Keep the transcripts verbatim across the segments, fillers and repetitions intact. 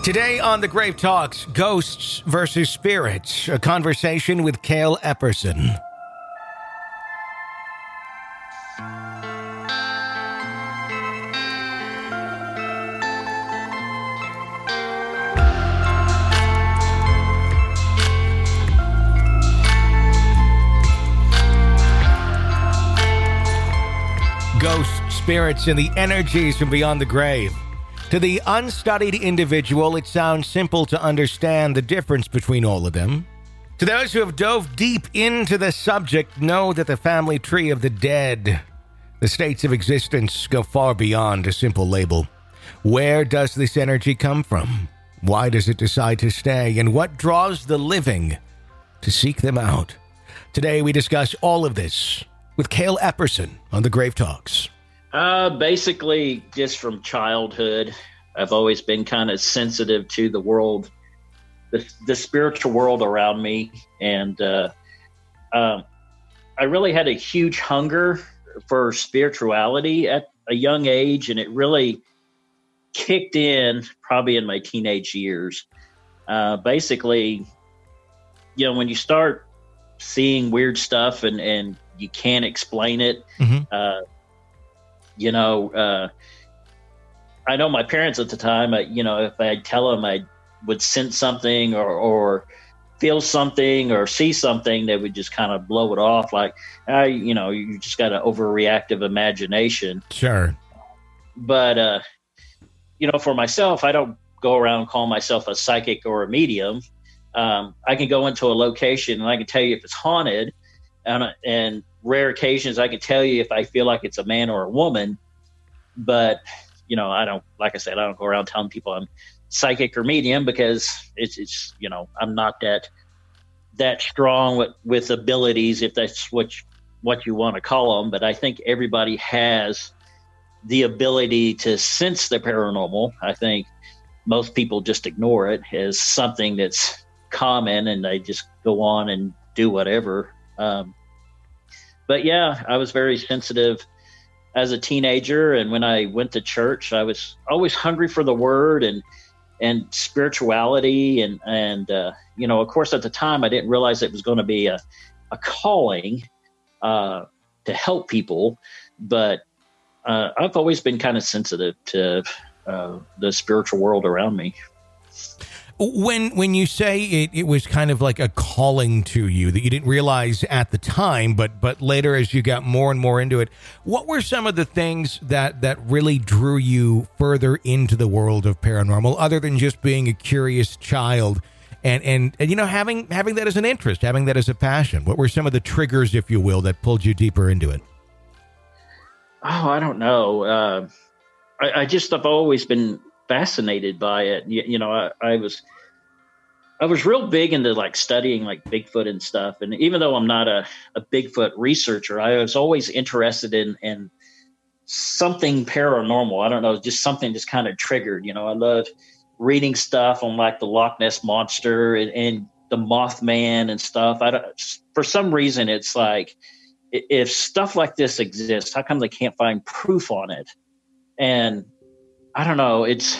Today on The Grave Talks, Ghosts versus Spirits, a conversation with Cale Epperson. Ghosts, spirits, and the energies from beyond the grave. To the unstudied individual, it sounds simple to understand the difference between all of them. To those who have dove deep into the subject, know that the family tree of the dead, the states of existence, go far beyond a simple label. Where does this energy come from? Why does it decide to stay? And what draws the living to seek them out? Today we discuss all of this with Cale Epperson on The Grave Talks. Uh, basically, just from childhood, I've always been kind of sensitive to the world, the, the spiritual world around me. And uh, um, I really had a huge hunger for spirituality at a young age. And it really kicked in probably in my teenage years. Uh, basically, you know, when you start seeing weird stuff and, and you can't explain it, mm-hmm. uh, You know, uh, I know my parents at the time, I, you know, if I'd tell them I would sense something or, or feel something or see something, they would just kind of blow it off like, uh, you know, you just got an overreactive imagination. Sure. But, uh, you know, for myself, I don't go around calling myself a psychic or a medium. Um, I can go into a location and I can tell you if it's haunted, and, and rare occasions I can tell you if I feel like it's a man or a woman. But, you know, I don't, like I said, I don't go around telling people I'm psychic or medium because it's, it's you know, I'm not that that strong with, with abilities, if that's what you, what you want to call them. But I think everybody has the ability to sense the paranormal. I think most people just ignore it as something that's common and they just go on and do whatever. Um, but yeah, I was very sensitive as a teenager. And when I went to church, I was always hungry for the word and, and spirituality. And, and, uh, you know, of course, at the time I didn't realize it was going to be a, a calling, uh, to help people. But, uh, I've always been kind of sensitive to, uh, the spiritual world around me. When when you say it, it was kind of like a calling to you that you didn't realize at the time, but but later as you got more and more into it, what were some of the things that, that really drew you further into the world of paranormal, other than just being a curious child and, and, and you know, having having that as an interest, having that as a passion? What were some of the triggers, if you will, that pulled you deeper into it? Oh, I don't know. Uh, I, I just have always been fascinated by it. You, you know, I, I was, I was real big into like studying like Bigfoot and stuff. And even though I'm not a, a Bigfoot researcher, I was always interested in, in something paranormal. I don't know, just something just kind of triggered, you know, I love reading stuff on like the Loch Ness Monster and, and the Mothman and stuff. I don't, for some reason, it's like, if stuff like this exists, how come they can't find proof on it? And I don't know. It's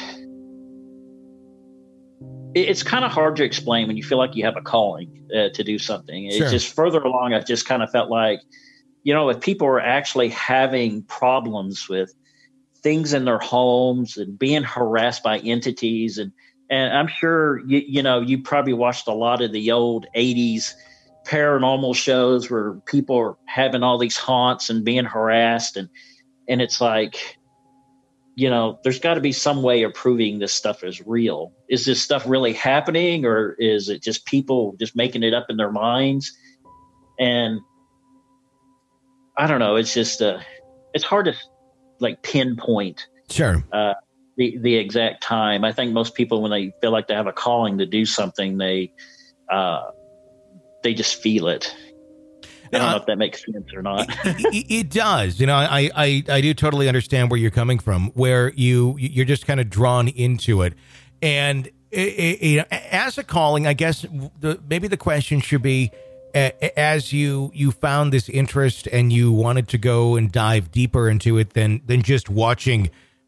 it's kind of hard to explain when you feel like you have a calling uh, to do something. It's sure. just further along. I just kind of felt like, you know, if people are actually having problems with things in their homes and being harassed by entities, and and I'm sure you you know you probably watched a lot of the old eighties paranormal shows where people are having all these haunts and being harassed, and and it's like, you know, there's got to be some way of proving this stuff is real. Is this stuff really happening, or is it just people just making it up in their minds? And I don't know. It's just, uh, it's hard to like pinpoint sure. uh, the, the exact time. I think most people, when they feel like they have a calling to do something, they, uh, they just feel it. I don't know if that makes sense or not. it, it does. You know, I, I, I do totally understand where you're coming from, where you, you're just kind of drawn into it. And it, it, you know, as a calling, I guess the, maybe the question should be, uh, as you, you found this interest and you wanted to go and dive deeper into it than, than just watching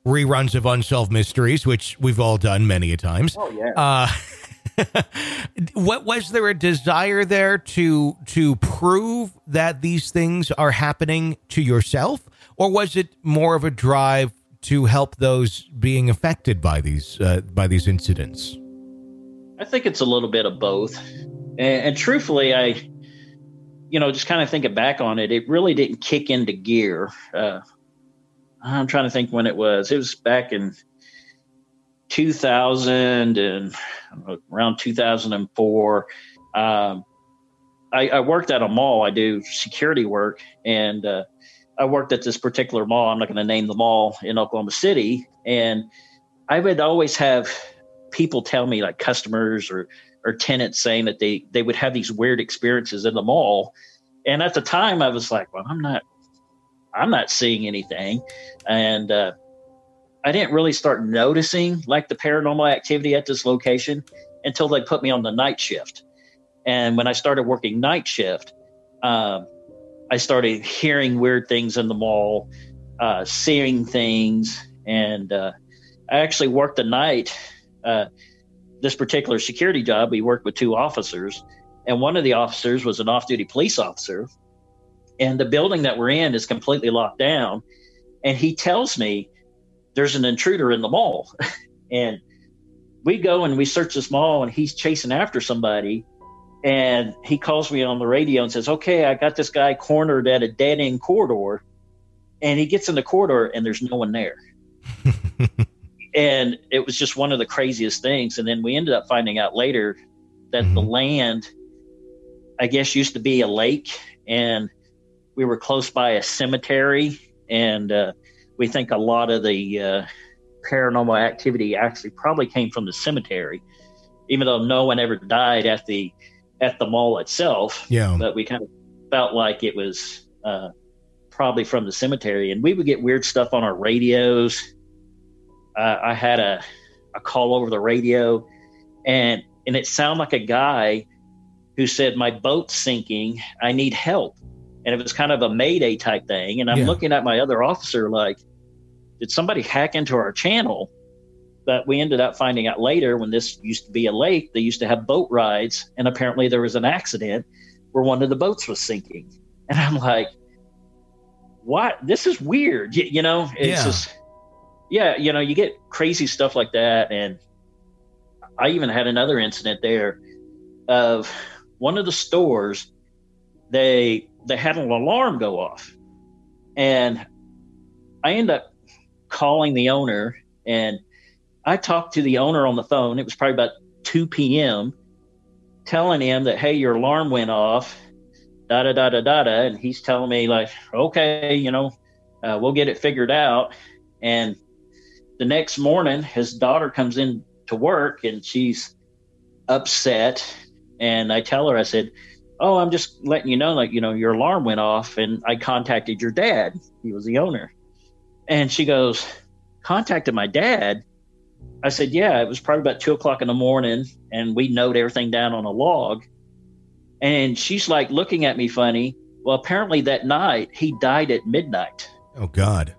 reruns of Unsolved Mysteries, which we've all done many a times. Oh, yeah. Uh, what was there a desire there to to prove that these things are happening to yourself, or was it more of a drive to help those being affected by these uh, by these incidents? I think it's a little bit of both, and, and truthfully, I, you know, just kind of thinking back on it, it really didn't kick into gear. Uh, I'm trying to think when it was. It was back in two thousand and around two thousand four. Um, I, I worked at a mall. I do security work, and uh, I worked at this particular mall. I'm not going to name the mall in Oklahoma City, and I would always have people tell me, like customers or or tenants, saying that they they would have these weird experiences in the mall. And at the time, I was like, well, I'm not I'm not seeing anything, and uh, I didn't really start noticing like the paranormal activity at this location until they put me on the night shift. And when I started working night shift, um, I started hearing weird things in the mall, uh, seeing things, and uh, I actually worked the night. Uh, this particular security job, we worked with two officers, and one of the officers was an off-duty police officer, and the building that we're in is completely locked down. And he tells me there's an intruder in the mall. And we go and we search this mall, and he's chasing after somebody. And he calls me on the radio and says, okay, I got this guy cornered at a dead end corridor. And he gets in the corridor and there's no one there. And it was just one of the craziest things. And then we ended up finding out later that mm-hmm. the land, I guess, used to be a lake, and we were close by a cemetery. And uh, we think a lot of the uh, paranormal activity actually probably came from the cemetery, even though no one ever died at the at the mall itself. Yeah. But we kind of felt like it was uh, probably from the cemetery. And we would get weird stuff on our radios. Uh, I had a, a call over the radio, and and it sounded like a guy who said, my boat's sinking, I need help. And it was kind of a Mayday type thing. And I'm yeah. looking at my other officer like, did somebody hack into our channel? But we ended up finding out later, when this used to be a lake, they used to have boat rides, and apparently there was an accident where one of the boats was sinking. And I'm like, what? This is weird. You, you know, it's yeah. just... Yeah, you know, you get crazy stuff like that. And I even had another incident there of one of the stores, they they had an alarm go off. And I ended up calling the owner, and I talked to the owner on the phone. It was probably about two p.m., telling him that, hey, your alarm went off, da-da-da-da-da-da. And he's telling me, like, okay, you know, uh, we'll get it figured out. And the next morning, his daughter comes in to work, and she's upset. And I tell her, I said, oh, I'm just letting you know, like, you know, your alarm went off, and I contacted your dad. He was the owner. And she goes, contacted my dad? I said, yeah, it was probably about two o'clock in the morning, and we note everything down on a log. And she's like looking at me funny. Well, apparently that night he died at midnight. Oh, God.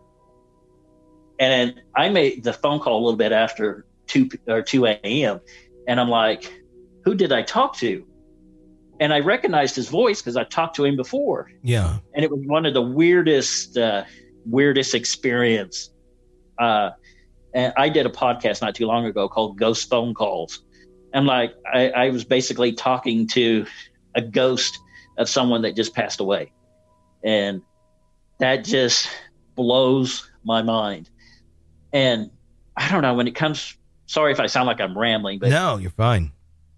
And I made the phone call a little bit after two or two a.m. And I'm like, who did I talk to? And I recognized his voice because I talked to him before. Yeah. And it was one of the weirdest, uh, weirdest experience. Uh, and I did a podcast not too long ago called Ghost Phone Calls. And like, I, I was basically talking to a ghost of someone that just passed away. And that just blows my mind. And I don't know, when it comes, sorry if I sound like I'm rambling, but no, you're fine.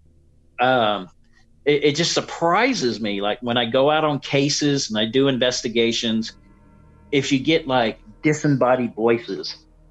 Um, it, it just surprises me. Like when I go out on cases and I do investigations, if you get like disembodied voices,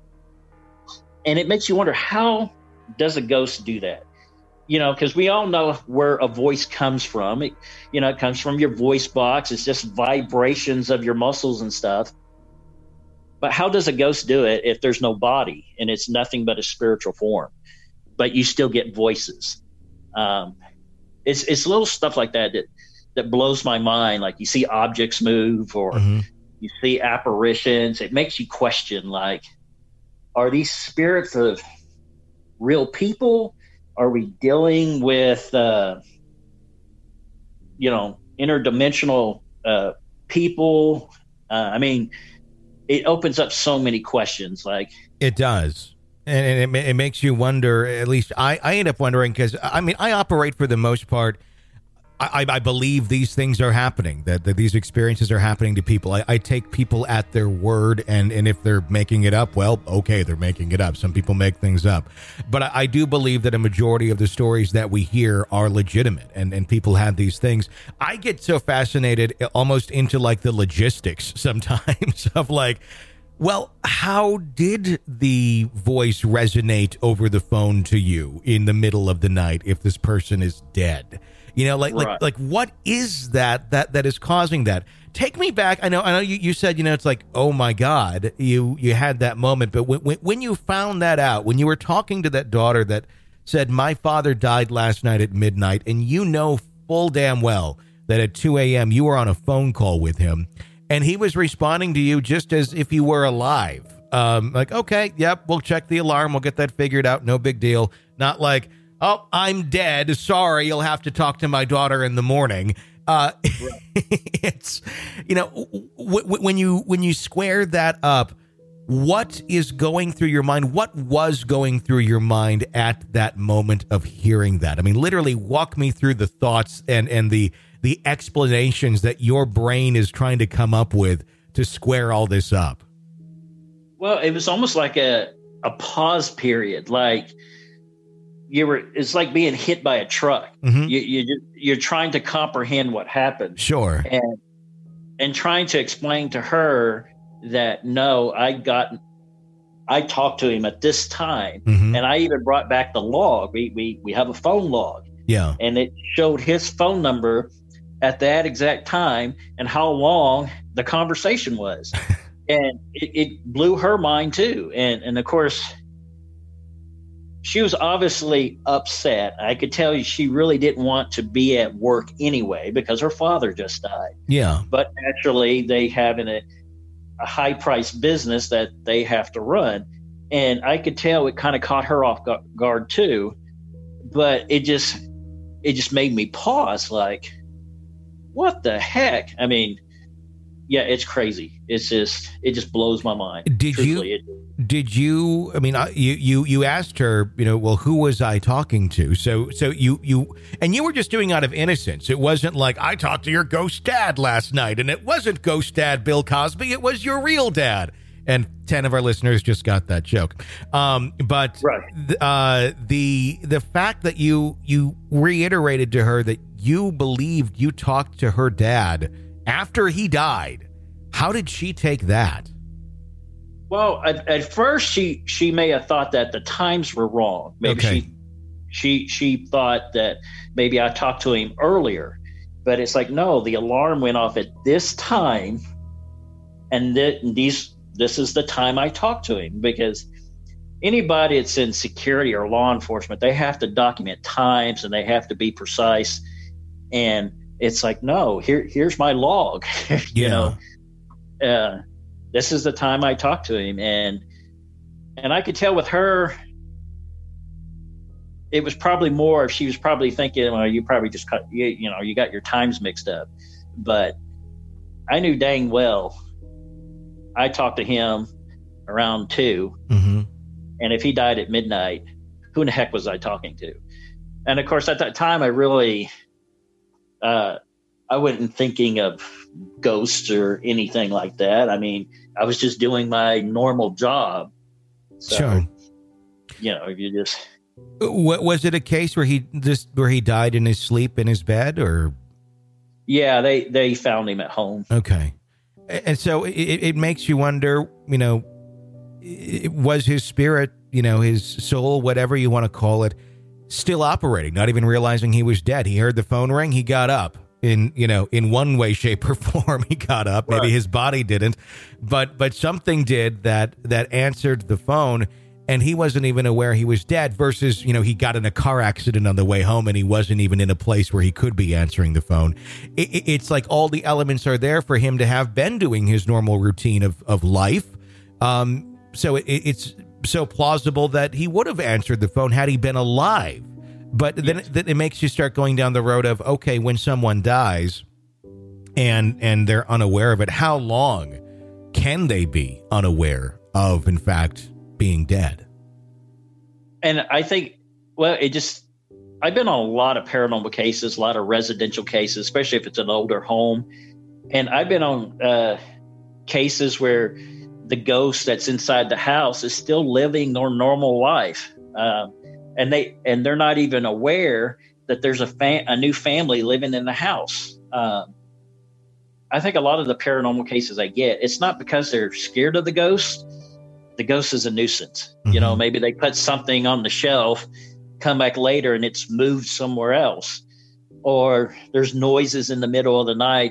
and it makes you wonder, how does a ghost do that? You know, because we all know where a voice comes from. It, you know, it comes from your voice box. It's just vibrations of your muscles and stuff. But how does a ghost do it if there's no body and it's nothing but a spiritual form, but you still get voices? Um, it's it's little stuff like that, that that blows my mind. Like you see objects move, or mm-hmm. you see apparitions. It makes you question, like, are these spirits of real people? Are we dealing with, uh, you know, interdimensional uh, people? Uh, I mean, it opens up so many questions. Like it does. And, and it, ma- it makes you wonder, at least I, I end up wondering, because, I mean, I operate for the most part. I, I believe these things are happening, that, that these experiences are happening to people. I, I take people at their word, and, and if they're making it up, well, okay, they're making it up. Some people make things up. But I, I do believe that a majority of the stories that we hear are legitimate, and, and people have these things. I get so fascinated almost into like the logistics sometimes of like, well, how did the voice resonate over the phone to you in the middle of the night if this person is dead? You know, like, right. like, like, what is that, that, that is causing that? Take me back. I know, I know you, you said, you know, it's like, oh my God, you, you had that moment. But when, when, when you found that out, when you were talking to that daughter that said, my father died last night at midnight, and you know full damn well that at two a.m. you were on a phone call with him, and he was responding to you just as if you were alive. Um, like, okay, yep, we'll check the alarm. We'll get that figured out. No big deal. Not like, oh, I'm dead. Sorry, you'll have to talk to my daughter in the morning. Uh, it's, you know, w- w- when you when you square that up, what is going through your mind? What was going through your mind at that moment of hearing that? I mean, literally walk me through the thoughts and, and the the explanations that your brain is trying to come up with to square all this up. Well, it was almost like a, a pause period, like, you were, it's like being hit by a truck. Mm-hmm. You, you, you're trying to comprehend what happened. Sure. And, and trying to explain to her that, no, I got, I talked to him at this time. Mm-hmm. And I even brought back the log. We, we, we have a phone log. Yeah. And it showed his phone number at that exact time and how long the conversation was. And it, it blew her mind too. And, and of course, she was obviously upset. I could tell you she really didn't want to be at work anyway because her father just died. Yeah. But naturally, they have in a, a high-priced business that they have to run. And I could tell it kind of caught her off guard too. But it just it just made me pause like, what the heck? I mean, yeah, it's crazy. It's just, it just blows my mind. Did Truthfully, you, it, did you, I mean, you, you, you asked her, you know, well, who was I talking to? So, so you, you, and you were just doing out of innocence. It wasn't like I talked to your ghost dad last night, and it wasn't ghost dad Bill Cosby. It was your real dad. And ten of our listeners just got that joke. Um, but right. th- uh, the, the fact that you, you reiterated to her that you believed you talked to her dad after he died, how did she take that? Well, at, at first she she may have thought that the times were wrong. Maybe okay. she she she thought that maybe I talked to him earlier, but it's like, no, the alarm went off at this time, and th- these this is the time I talked to him. Because anybody that's in security or law enforcement, they have to document times and they have to be precise. And it's like, no, here, here's my log. you yeah. know, uh, this is the time I talked to him. And, and I could tell with her, it was probably more, she was probably thinking, well, you probably just cut, you, you know, you got your times mixed up. But I knew dang well, I talked to him around two. Mm-hmm. And if he died at midnight, who in the heck was I talking to? And of course, at that time, I really, uh, I wasn't thinking of ghosts or anything like that. I mean, I was just doing my normal job. So, sure. You know, you just. What, was it a case where he just where he died in his sleep in his bed, or? Yeah, they they found him at home. Okay, and so it, it makes you wonder. You know, it, was his spirit, you know, his soul, whatever you want to call it, still operating, not even realizing he was dead? He heard the phone ring. He got up. In, you know, in one way, shape, or form, he got up. Maybe right. His body didn't, but but something did that that answered the phone, and he wasn't even aware he was dead. Versus, you know, he got in a car accident on the way home, and he wasn't even in a place where he could be answering the phone. It, it, it's like all the elements are there for him to have been doing his normal routine of of life. Um, so it, it's so plausible that he would have answered the phone had he been alive. But then Yes. it, it makes you start going down the road of, okay, when someone dies and and they're unaware of it, how long can they be unaware of, in fact, being dead? And I think, well, it just, I've been on a lot of paranormal cases, a lot of residential cases, especially if it's an older home. And I've been on uh, cases where the ghost that's inside the house is still living their normal life. Um, and they, and they're not even aware that there's a fa- a new family living in the house. Um, I think a lot of the paranormal cases I get, it's not because they're scared of the ghost. The ghost is a nuisance. Mm-hmm. You know, maybe they put something on the shelf, come back later and it's moved somewhere else, or there's noises in the middle of the night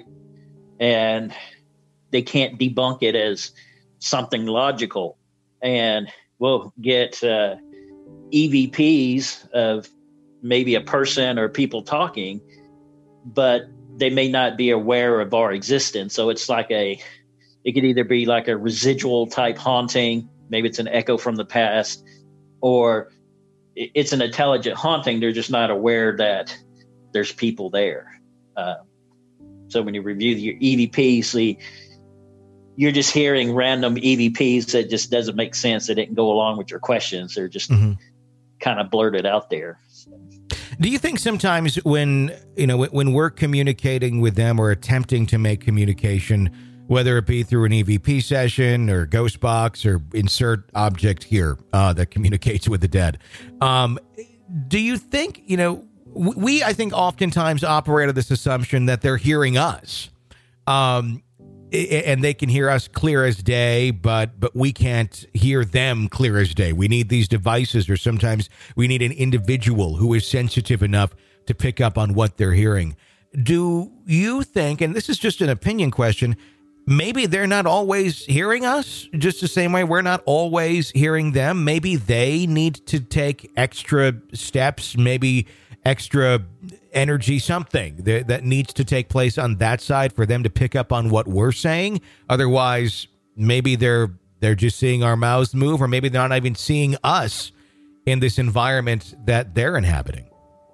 and they can't debunk it as something logical. And we'll get uh, E V Ps of maybe a person or people talking, but they may not be aware of our existence. So it's like a, it could either be like a residual type haunting. Maybe it's an echo from the past, or it's an intelligent haunting. They're just not aware that there's people there. Uh, so when you review your E V Ps, see, you're just hearing random E V Ps that just doesn't make sense. They didn't go along with your questions. They're just mm-hmm. kind of blurted out there. Do you think sometimes when, you know, when we're communicating with them or attempting to make communication, whether it be through an E V P session or ghost box or insert object here uh, that communicates with the dead, um, do you think, you know, we, I think oftentimes operate on this assumption that they're hearing us, um, and they can hear us clear as day, but but we can't hear them clear as day. We need these devices, or sometimes we need an individual who is sensitive enough to pick up on what they're hearing. Do you think, and this is just an opinion question, maybe they're not always hearing us just the same way we're not always hearing them? Maybe they need to take extra steps, maybe extra energy, something that, that needs to take place on that side for them to pick up on what we're saying. Otherwise, maybe they're they're just seeing our mouths move, or maybe they're not even seeing us in this environment that they're inhabiting.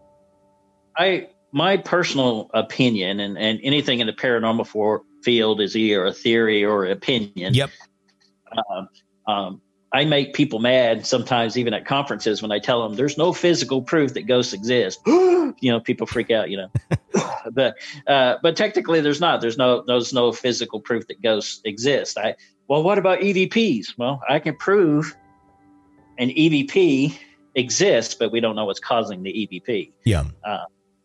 I my personal opinion, and, and anything in the paranormal for, field is either a theory or an opinion. Yep. Um, um, I make people mad sometimes, even at conferences, when I tell them there's no physical proof that ghosts exist. You know, people freak out, you know, but, uh, but technically there's not, there's no, there's no physical proof that ghosts exist. I, well, what about E V Ps? Well, I can prove an E V P exists, but we don't know what's causing the E V P. Yeah. Uh,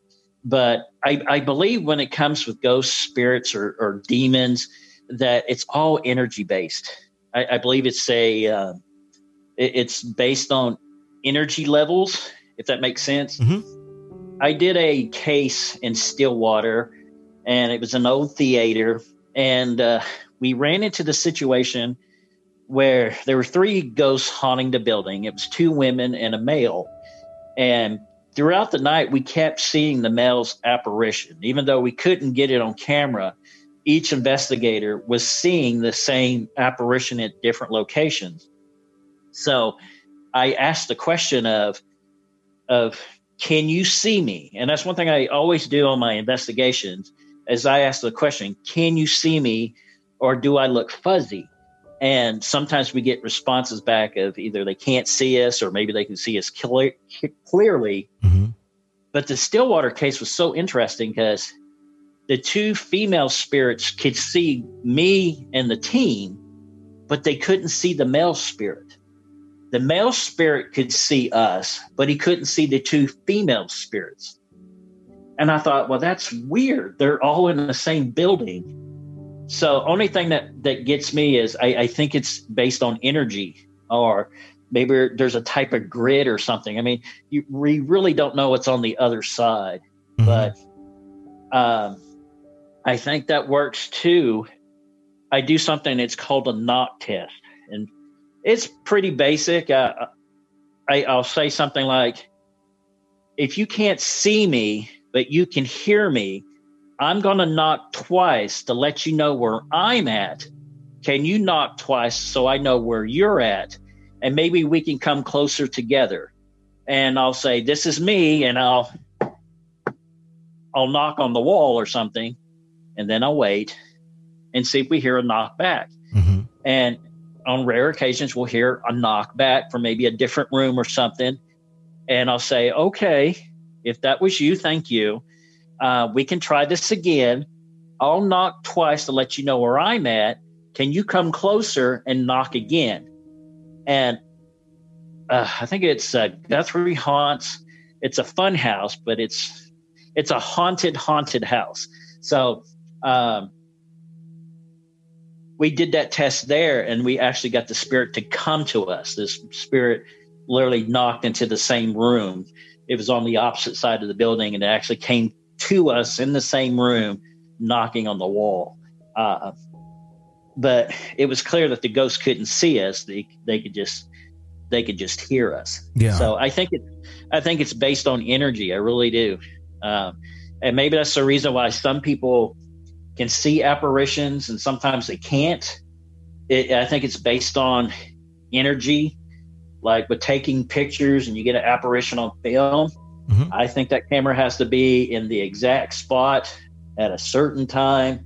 but I, I believe when it comes with ghosts, spirits, or, or demons, that it's all energy based. I, I believe it's a uh, it, it's based on energy levels, if that makes sense. Mm-hmm. I did a case in Stillwater, and it was an old theater, and uh, we ran into the situation where there were three ghosts haunting the building. It was two women and a male, and throughout the night we kept seeing the male's apparition, even though we couldn't get it on camera. Each investigator was seeing the same apparition at different locations. So I asked the question of, of, can you see me? And that's one thing I always do on my investigations, is I ask the question, can you see me, or do I look fuzzy? And sometimes we get responses back of either they can't see us, or maybe they can see us clear, clearly. Mm-hmm. But the Stillwater case was so interesting because the two female spirits could see me and the team, but they couldn't see the male spirit. The male spirit could see us, but he couldn't see the two female spirits. And I thought, well, that's weird. They're all in the same building. So only thing that, that gets me is I, I think it's based on energy, or maybe there's a type of grid or something. I mean, you, we really don't know what's on the other side, mm-hmm. but um, I think that works too. I do something that's called a knock test, and it's pretty basic. Uh, I, I'll say something like, if you can't see me, but you can hear me, I'm going to knock twice to let you know where I'm at. Can you knock twice so I know where you're at? and maybe we can come closer together. And I'll say, this is me, and I'll I'll knock on the wall or something, and then I'll wait and see if we hear a knock back. Mm-hmm. And on rare occasions, we'll hear a knock back from maybe a different room or something. And I'll say, okay, if that was you, thank you. Uh, we can try this again. I'll knock twice to let you know where I'm at. Can you come closer and knock again? And uh, I think it's uh, Guthrie Haunts. It's a fun house, but it's it's a haunted, haunted house. So um, we did that test there, and we actually got the spirit to come to us. This spirit literally knocked into the same room. It was on the opposite side of the building, and it actually came to us in the same room, knocking on the wall. Uh, but it was clear that the ghosts couldn't see us. They they could just they could just hear us. Yeah. So I think it I think it's based on energy. I really do. Um, and maybe that's the reason why some people can see apparitions and sometimes they can't. It, I think it's based on energy, like with taking pictures and you get an apparition on film. Mm-hmm. I think that camera has to be in the exact spot at a certain time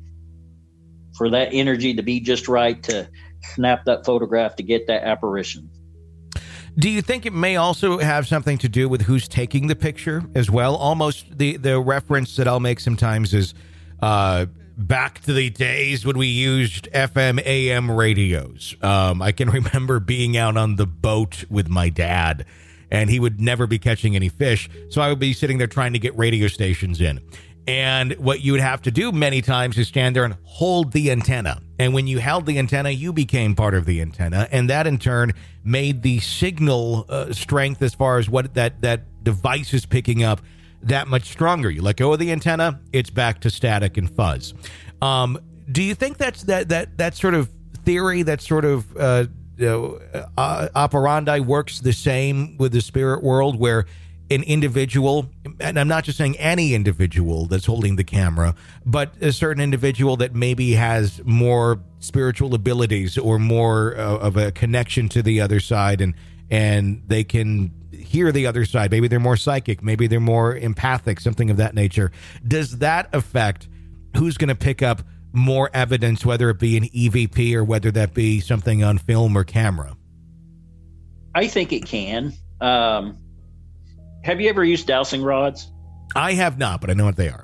for that energy to be just right to snap that photograph to get that apparition. Do you think it may also have something to do with who's taking the picture as well? Almost the, the reference that I'll make sometimes is uh, back to the days when we used F M A M radios. Um, I can remember being out on the boat with my dad, and he would never be catching any fish. So I would be sitting there trying to get radio stations in. And what you would have to do many times is stand there and hold the antenna. And when you held the antenna, you became part of the antenna. And that in turn made the signal uh, strength as far as what that, that device is picking up that much stronger. You let go of the antenna, it's back to static and fuzz. Um, do you think that's that that that sort of theory, that sort of uh, you know, uh, operandi works the same with the spirit world, where an individual, and I'm not just saying any individual that's holding the camera, but a certain individual that maybe has more spiritual abilities or more uh, of a connection to the other side, and and they can hear the other side. Maybe they're more psychic, maybe they're more empathic, something of that nature. Does that affect who's going to pick up more evidence, whether it be an E V P or whether that be something on film or camera? I think it can. Um, have you ever used dowsing rods? I have not, but I know what they are.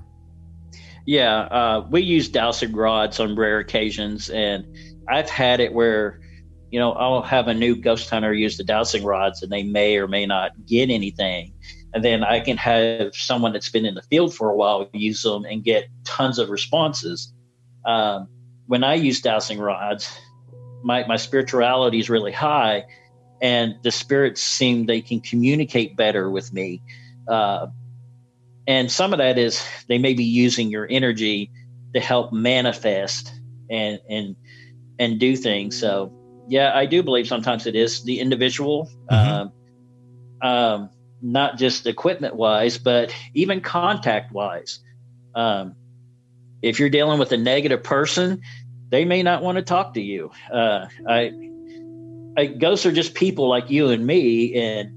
Yeah, uh, we use dowsing rods on rare occasions, and I've had it where, you know, I'll have a new ghost hunter use the dowsing rods, and they may or may not get anything. And then I can have someone that's been in the field for a while use them and get tons of responses. Um, when I use dowsing rods, my, my spirituality is really high, and the spirits seem they can communicate better with me. Uh, and some of that is they may be using your energy to help manifest and and and do things. So, yeah, I do believe sometimes it is the individual, mm-hmm. um, um, not just equipment-wise, but even contact-wise. Um, if you're dealing with a negative person, they may not want to talk to you. Uh, I, I, ghosts are just people like you and me, and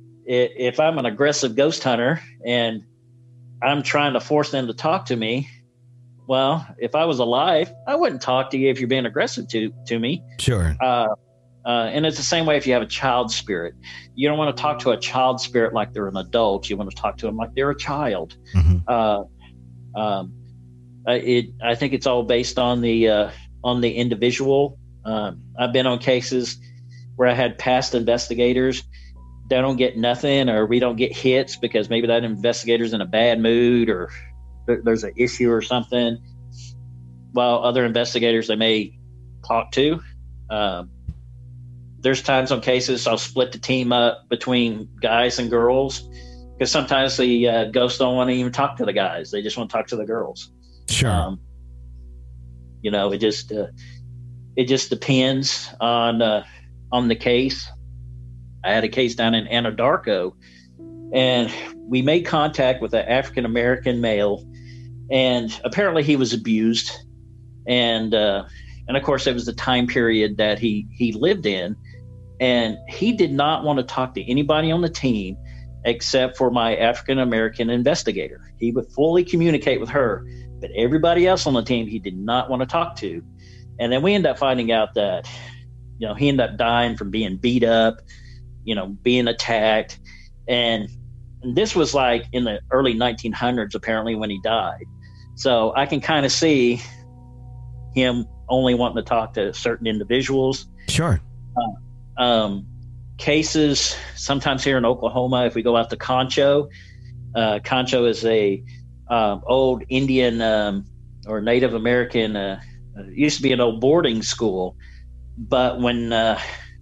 if I'm an aggressive ghost hunter and I'm trying to force them to talk to me, well, if I was alive, I wouldn't talk to you if you're being aggressive to to me. Sure. Uh, uh, and it's the same way if you have a child spirit. You don't want to talk to a child spirit like they're an adult. You want to talk to them like they're a child. Mm-hmm. Uh, um, it. I think it's all based on the uh, on the individual. Um, I've been on cases where I had past investigators. They don't get nothing, or we don't get hits because maybe that investigator's in a bad mood, or there, there's an issue or something. While other investigators they may talk to. Um, there's times on cases I'll split the team up between guys and girls, because sometimes the uh, ghosts don't want to even talk to the guys; they just want to talk to the girls. Sure. Um, you know, it just uh, it just depends on uh, on the case. I had a case down in Anadarko, and we made contact with an African American male, and apparently he was abused, and uh, and of course it was the time period that he he lived in, And he did not want to talk to anybody on the team except for my African-American investigator. He would fully communicate with her, but everybody else on the team, he did not want to talk to. And then we ended up finding out that, you know, he ended up dying from being beat up, you know, being attacked. And, and this was like in the early nineteen hundreds, apparently, when he died. So I can kind of see him only wanting to talk to certain individuals. Sure. Uh, um, cases, sometimes here in Oklahoma, if we go out to Concho, uh, Concho is a um, old Indian um, or Native American, uh, it used to be an old boarding school. But when uh,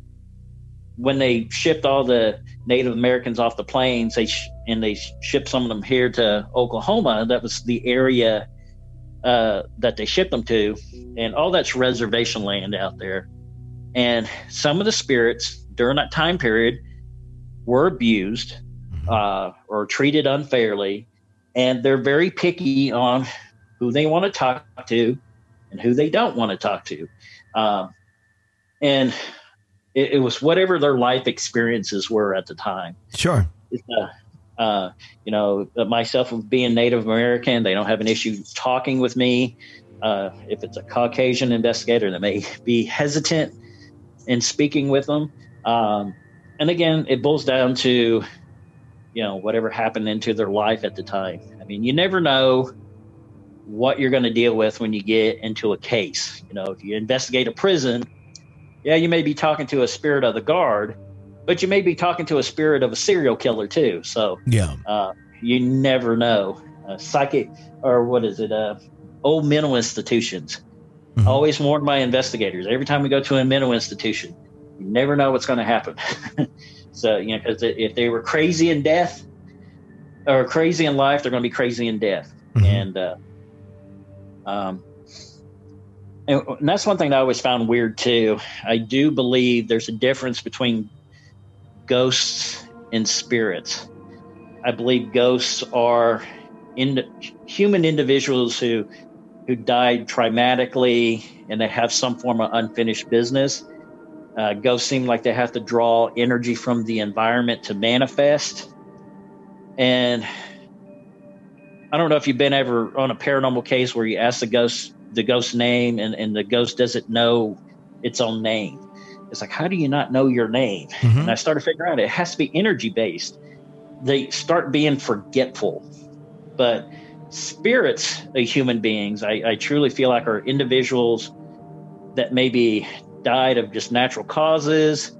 when they shipped all the Native Americans off the planes, they sh- and they sh- shipped some of them here to Oklahoma, that was the area uh, that they shipped them to. And all that's reservation land out there. And some of the spirits during that time period were abused uh, or treated unfairly. And they're very picky on who they want to talk to and who they don't want to talk to. Um, and it, it was whatever their life experiences were at the time. Sure. Uh, uh, you know, myself being Native American, they don't have an issue talking with me. Uh, if it's a Caucasian investigator, they may be hesitant in speaking with them. Um, and again, it boils down to, you know, whatever happened into their life at the time. I mean, you never know what you're going to deal with when you get into a case. You know, if you investigate a prison, yeah, you may be talking to a spirit of the guard, but you may be talking to a spirit of a serial killer too. So yeah, uh, you never know. Uh, psychic, or what is it? Uh, old mental institutions. Mm-hmm. I always warn my investigators, every time we go to a mental institution, you never know what's going to happen. So, you know, because if they were crazy in death or crazy in life, they're going to be crazy in death. Mm-hmm. And, uh, um, and, and that's one thing that I always found weird too. I do believe there's a difference between ghosts and spirits. I believe ghosts are in human individuals who, who died traumatically and they have some form of unfinished business. Uh, ghosts seem like they have to draw energy from the environment to manifest. And I don't know if you've been ever on a paranormal case where you ask the ghost the ghost name and, and the ghost doesn't know its own name. It's like, how do you not know your name? Mm-hmm. And I started figuring out it has to be energy based. They start being forgetful. But spirits of human beings, I, I truly feel like are individuals that maybe died of just natural causes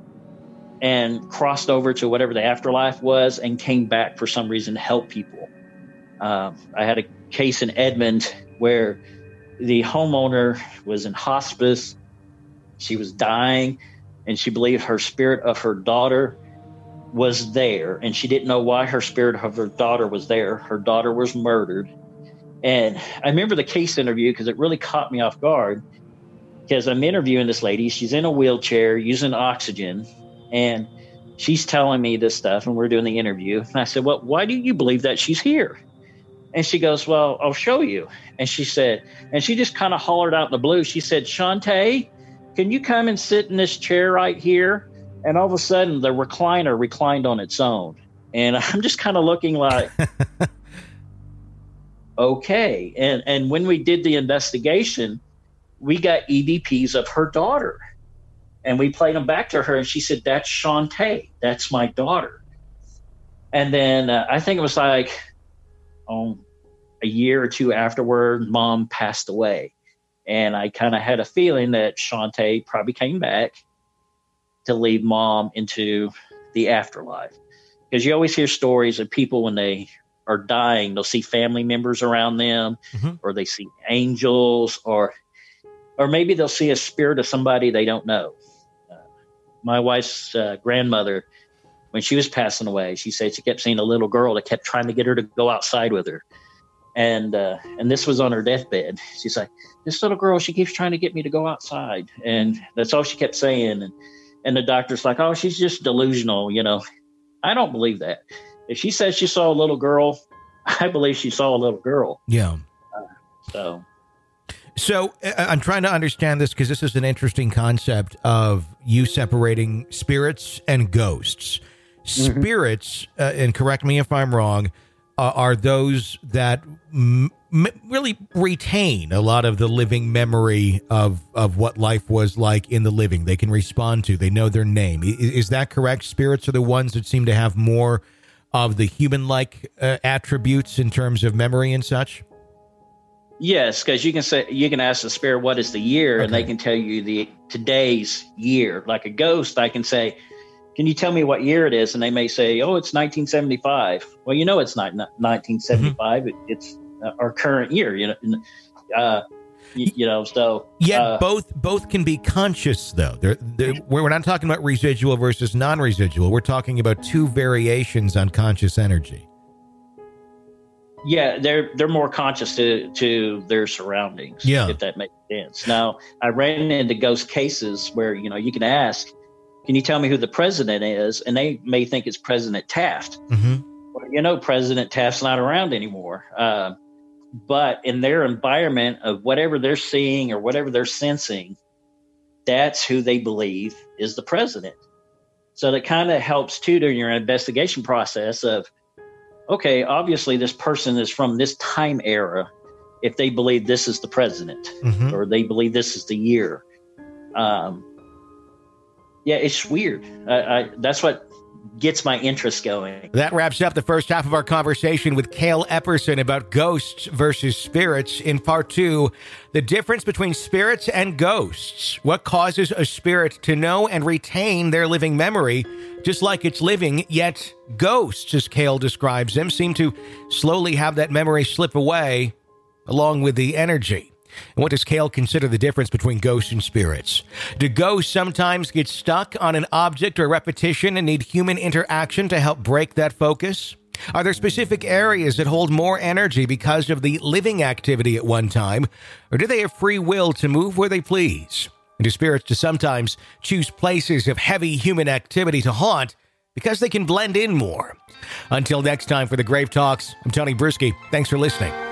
and crossed over to whatever the afterlife was and came back for some reason to help people. Um, I had a case in Edmond where the homeowner was in hospice. She was dying, and she believed her spirit of her daughter was there, and she didn't know why her spirit of her daughter was there. Her daughter was murdered. And I remember the case interview because it really caught me off guard, because I'm interviewing this lady. She's in a wheelchair using oxygen, and she's telling me this stuff, and we're doing the interview. And I said, well, why do you believe that she's here? And she goes, well, I'll show you. And she said, and she just kind of hollered out in the blue. She said, Shantae, can you come and sit in this chair right here? And all of a sudden, the recliner reclined on its own. And I'm just kind of looking like, okay. And and when we did the investigation, we got E V Ps of her daughter. And we played them back to her. And she said, that's Shantae. That's my daughter. And then uh, I think it was like um, a year or two afterward, Mom passed away. And I kind of had a feeling that Shantae probably came back to lead Mom into the afterlife. Because you always hear stories of people when they are dying, they'll see family members around them, mm-hmm. or they see angels, or or maybe they'll see a spirit of somebody they don't know. Uh, my wife's uh, grandmother, when she was passing away, she said she kept seeing a little girl that kept trying to get her to go outside with her. And uh, and this was on her deathbed. She's like, this little girl, she keeps trying to get me to go outside. And that's all she kept saying. And And the doctor's like, oh, she's just delusional, you know. I don't believe that. If she says she saw a little girl, I believe she saw a little girl. Yeah. Uh, so. So uh, I'm trying to understand this because this is an interesting concept of you separating spirits and ghosts. Mm-hmm. Spirits, uh, and correct me if I'm wrong, uh, are those that m- m- really retain a lot of the living memory of, of what life was like in the living. They can respond to, they know their name. Is, is that correct? Spirits are the ones that seem to have more of the human-like uh, attributes in terms of memory and such? Yes, because you can say you can ask the spirit what is the year, okay. and they can tell you the today's year. Like a ghost, I can say, "Can you tell me what year it is?" And they may say, "Oh, it's nineteen seventy-five." Well, you know, it's not nineteen seventy-five. Mm-hmm. It, it's our current year. You know, uh, you, you know. So yet uh, both both can be conscious, though. They're, they're, we're not talking about residual versus non-residual. We're talking about two variations on conscious energy. Yeah, they're they're more conscious to, to their surroundings, yeah. if that makes sense. Now, I ran into ghost cases where, you know, you can ask, can you tell me who the president is? And they may think it's President Taft. Mm-hmm. Well, you know, President Taft's not around anymore. Uh, but in their environment of whatever they're seeing or whatever they're sensing, that's who they believe is the president. So that kind of helps, too, during your investigation process of, okay, obviously this person is from this time era if they believe this is the president mm-hmm. or they believe this is the year. Um, yeah, it's weird. I, I, that's what gets my interest going. That wraps up the first half of our conversation with Cale Epperson about ghosts versus spirits. In part two, the difference between spirits and ghosts. What causes a spirit to know and retain their living memory, just like it's living, yet ghosts, as Cale describes them, seem to slowly have that memory slip away along with the energy. And what does Cale consider the difference between ghosts and spirits? Do ghosts sometimes get stuck on an object or repetition and need human interaction to help break that focus? Are there specific areas that hold more energy because of the living activity at one time? Or do they have free will to move where they please? And do spirits to sometimes choose places of heavy human activity to haunt because they can blend in more? Until next time for the Grave Talks, I'm Tony Bruschi. Thanks for listening.